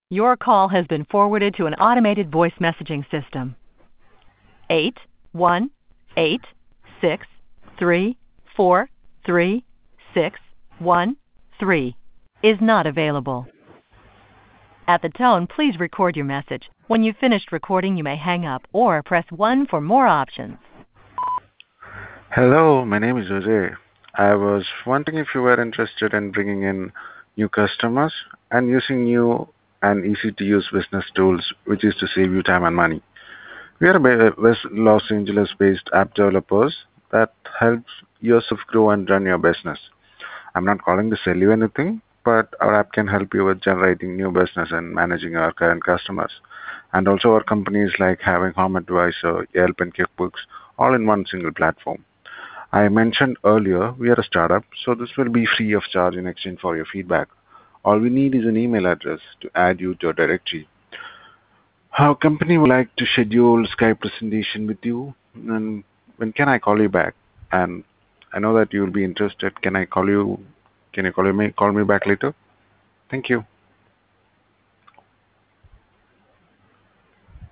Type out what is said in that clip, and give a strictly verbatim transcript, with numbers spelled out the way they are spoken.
Your call has been forwarded to an automated voice messaging system. Eight one eight six three four three six one three is not available. At the tone, please record your message. When you've finished recording, you may hang up or press one for more options. Hello, my name is Jose. I was wondering if you were interested in bringing in new customers and using new and easy to use business tools, which is to save you time and money. We are a ba- West Los Angeles based app developers that helps yourself grow and run your business. I'm not calling to sell you anything, but our app can help you with generating new business and managing our current customers. And also, our companies like having Home Advisor, Yelp, and QuickBooks all in one single platform. I mentioned earlier we are a startup, so this will be free of charge in exchange for your feedback. All we need is an email address to add you to a directory. Our company would like to schedule Skype presentation with you, and when can I call you back? And I know that you'll be interested. Can I call you? Can you call me call me back later? Thank you.